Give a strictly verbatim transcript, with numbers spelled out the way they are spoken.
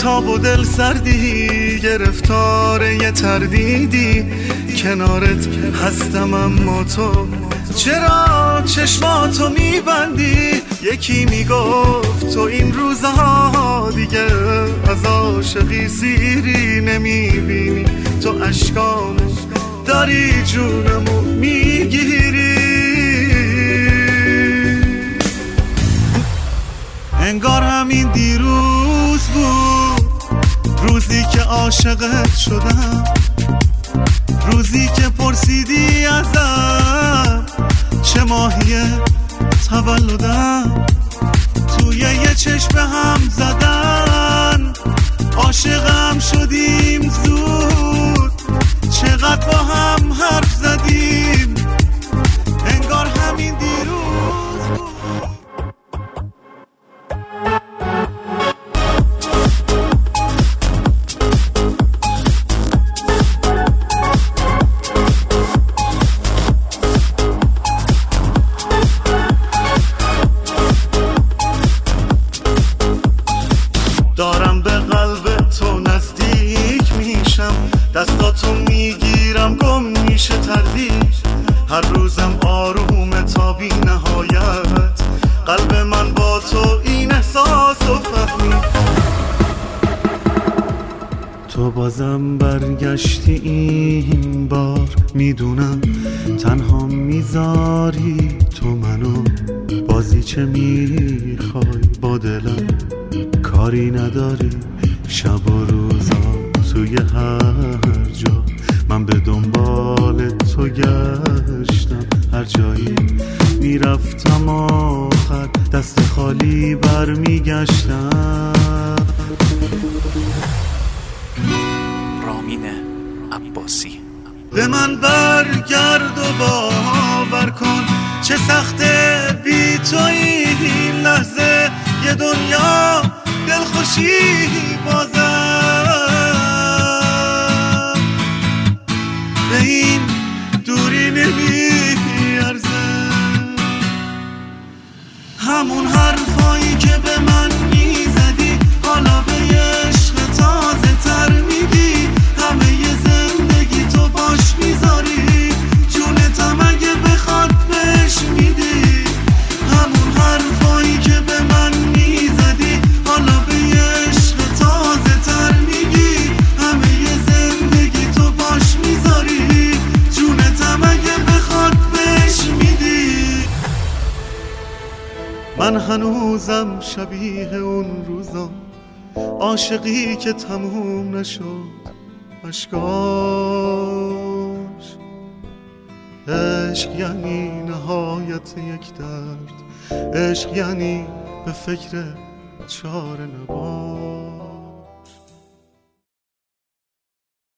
بیتاب و دل سردی، گرفتار یه تردیدی، کنارت هستم اما تو چرا چشماتو میبندی؟ یکی میگفت تو این روزها دیگه از عاشقی سیری نمیبینی، تو اشکامو داری جونمو میگیری. انگار همین دیروز بود روزی که عاشقت شدم، روزی که پرسیدی ازم چه ماهیه تولدم، توی یه چشم هم زدن عاشقم شدیم زود، چقدر با هم حرف زدیم انگار همین دیروز بود. دارم به قلب تو نزدیک میشم، دستاتو میگیرم گم میشه تردید، هر روزم آرومه تا بی نهایت، قلب من با تو این احساس و فهمی. تو بازم برگشتی این بار، میدونم تنها میذاری تو منو، بازی چه میخوای با دلم، کاری نداری شب و روزا توی هر جا، من به دنبال تو گشتم هر جایی میرفتم آخر دست خالی برمیگشتم. رامین عباسی. به من برگرد و باور کن چه سخته بی تو این لحظه، یه دنیا دلخوشی بازم به این دوری نمیارزه. همون حرفایی که به من میزدی حالا به عشق تازه تر میگی، همه ی زندگی تو باش میذاری، جونتم اگه بخواد بهش میدی. همون حرفایی که به من میزدی حالا به عشق تازه تر میگی، همه ی زندگی تو باش میذاری، جونتم اگه بخواد بهش میدی. من هنوزم شبیه اون روزا، عاشقی که تموم نشد اشکاش. عشق یعنی نهایت یک درد، عشق یعنی به فکر چاره نباش.